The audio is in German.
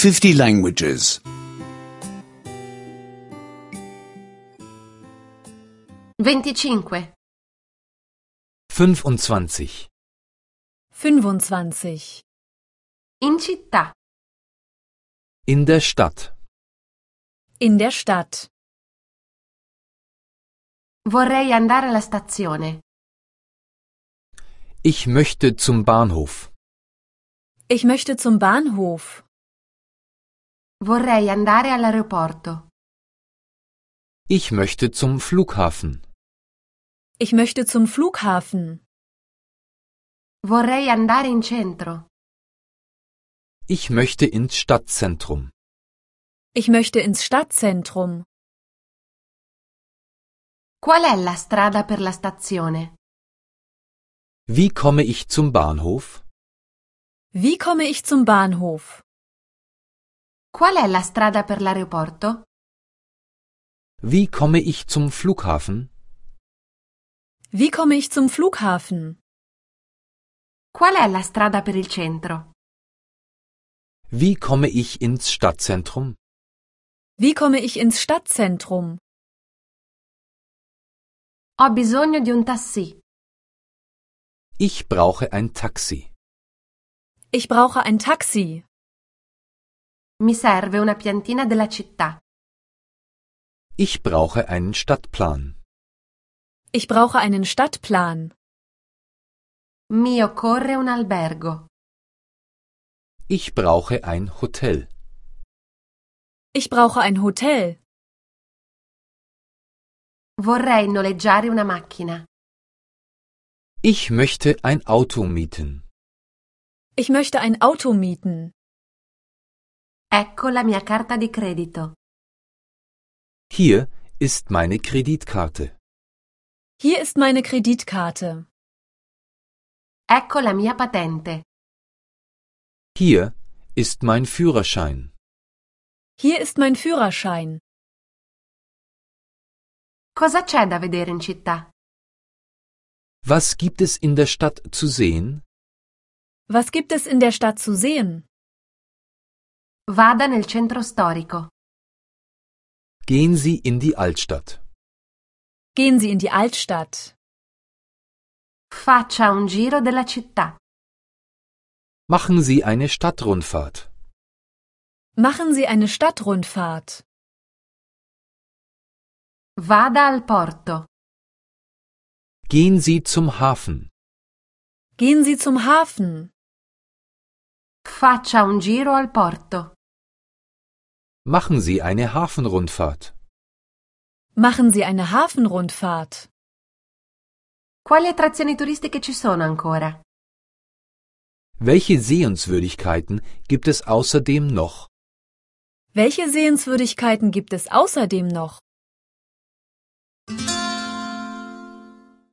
50 languages. 25. 25. 25. In città. In der Stadt. In der Stadt. Vorrei andare alla stazione. Ich möchte zum Bahnhof. Ich möchte zum Bahnhof. Vorrei andare all'aeroporto. Ich möchte zum Flughafen. Ich möchte zum Flughafen. Vorrei andare in centro. Ich möchte ins Stadtzentrum. Ich möchte ins Stadtzentrum. Qual è la strada per la stazione? Wie komme ich zum Bahnhof? Wie komme ich zum Bahnhof? Qual è la strada per l'aeroporto? Wie komme ich zum Flughafen? Wie komme ich zum Flughafen? Qual è la strada per il centro? Wie komme ich ins Stadtzentrum? Wie komme ich ins Stadtzentrum? Ho bisogno di un taxi. Ich brauche ein Taxi. Ich brauche ein Taxi. Mi serve una piantina della città. Ich brauche einen Stadtplan. Ich brauche einen Stadtplan. Mi occorre un albergo. Ich brauche ein Hotel. Ich brauche ein Hotel. Vorrei noleggiare una macchina. Ich möchte ein Auto mieten. Ich möchte ein Auto mieten. Ecco la mia carta di credito. Hier ist meine Kreditkarte. Hier ist meine Kreditkarte. Ecco la mia patente. Hier ist mein Führerschein. Hier ist mein Führerschein. Cosa c'è da vedere in città? Was gibt es in der Stadt zu sehen? Was gibt es in der Stadt zu sehen? Vada nel centro storico. Gehen Sie in die Altstadt. Gehen Sie in die Altstadt. Faccia un giro della città. Machen Sie eine Stadtrundfahrt. Machen Sie eine Stadtrundfahrt. Vada al porto. Gehen Sie zum Hafen. Gehen Sie zum Hafen. Faccia un giro al porto. Machen Sie eine Hafenrundfahrt. Machen Sie eine Hafenrundfahrt. Quali attrazioni turistiche ci sono ancora? Welche Sehenswürdigkeiten gibt es außerdem noch? Welche Sehenswürdigkeiten gibt es außerdem noch?